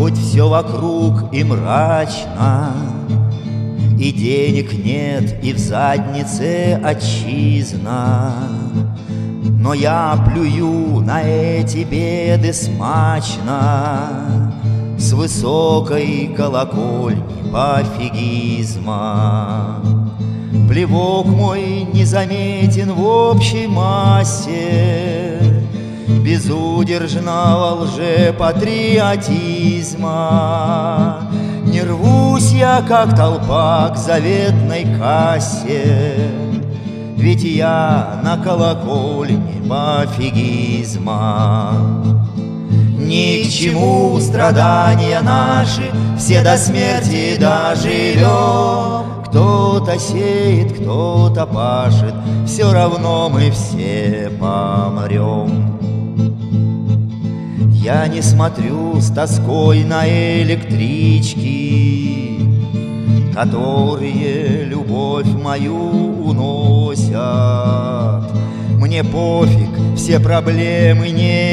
хоть все вокруг и мрачно, и денег нет, и в заднице отчизна, но я плюю на эти беды смачно с высокой колокольни пофигизма. Плевок мой незаметен в общей массе безудержного лжепатриотизма. Не рвусь я, как толпа, к заветной кассе, ведь я на колокольне пофигизма. Ни к чему страдания наши, все до смерти доживем. Кто-то сеет, кто-то пашет, все равно мы все помрем. Я не смотрю с тоской на электрички, которые любовь мою уносят. Мне пофиг, все проблемы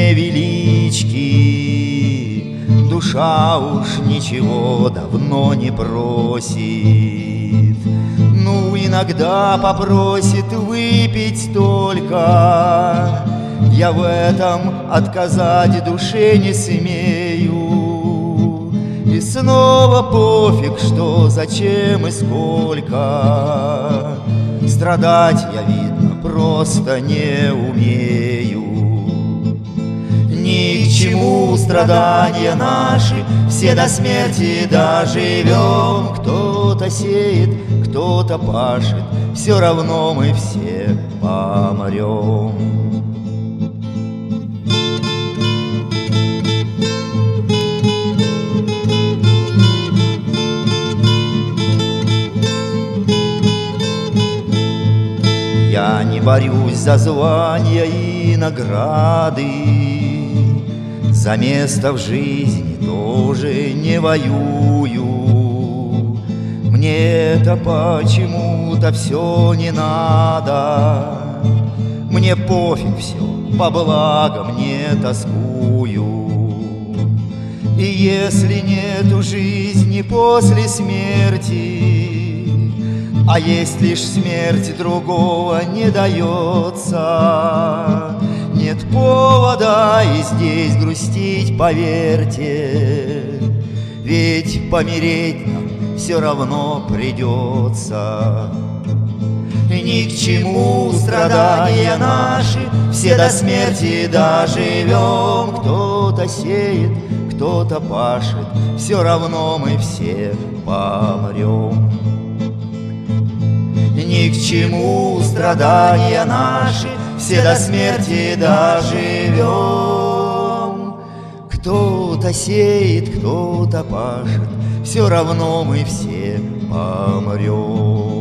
невелички, душа уж ничего давно не просит. Ну, иногда попросит выпить только, я в этом отказать душе не смею. И снова пофиг, что, зачем и сколько, страдать я, видно, просто не умею. Ни к чему страдания наши, все до смерти доживем. Кто-то сеет, кто-то пашет, все равно мы все помрем. Я не борюсь за звания и награды, за место в жизни тоже не воюю. Мне это почему-то все не надо, мне пофиг все, по благам не тоскую. И если нету жизни после смерти, а есть лишь смерть, другого не дается, нет повода и здесь грустить, поверьте, ведь помереть нам все равно придется. Ни к чему страдания наши, все до смерти доживем. Кто-то сеет, кто-то пашет, все равно мы все помрем. Ни к чему страдания наши, все до смерти доживем. Кто-то сеет, кто-то пашет, все равно мы все помрем.